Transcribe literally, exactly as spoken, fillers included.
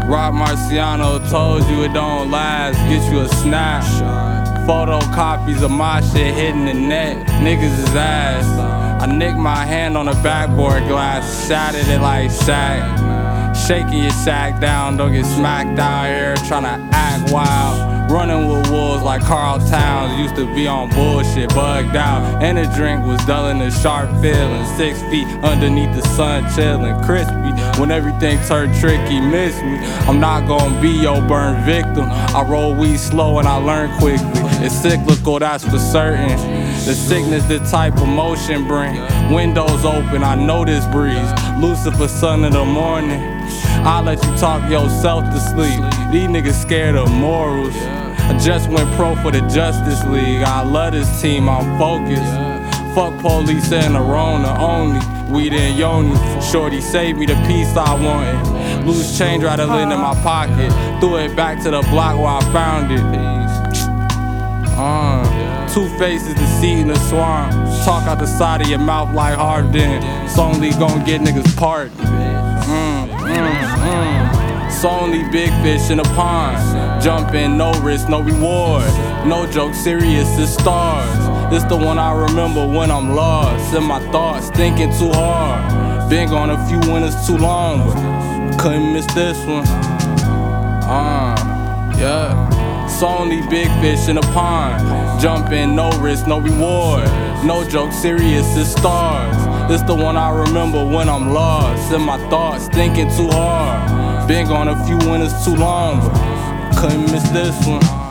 Rob Marciano told you it don't last, get you a snap. Photocopies of my shit hitting the net, niggas is ass. I nicked my hand on the backboard glass, shattered it like Shaq. Shaking your shack down, don't get smacked out here tryna act wild. Running with wolves like Carl Towns, used to be on bullshit, bugged out. And the drink was dulling the sharp feeling. Six feet underneath the sun, chilling, crispy. When everything turned tricky, miss me. I'm not gonna be your burned victim. I roll weed slow and I learn quickly. It's cyclical, that's for certain. The sickness, the type of motion bring. Windows open, I know this breeze. Lucifer, sun in the morning. I'll let you talk yourself to sleep. These niggas scared of morals. I just went pro for the Justice League. I love this team, I'm focused. Fuck police and the Rona only. Weed and Yoni. Shorty saved me the peace I wanted. Loose change rattling in my pocket. Threw it back to the block where I found it. Uh, two faces, deceit in the swamp. Talk out the side of your mouth like Harden. It's only gon' get niggas parked. Mm, mm, mm. It's only big fish in the pond. Jumping, no risk, no reward. No joke, serious as stars. This the one I remember when I'm lost in my thoughts, thinking too hard. Been gone a few winters too long, but couldn't miss this one. Uh, yeah. It's only big fish in the pond. Jumping, no risk, no reward. No joke, serious as stars. This the one I remember when I'm lost in my thoughts, thinking too hard. Been gone a few winters too long, but couldn't miss this one.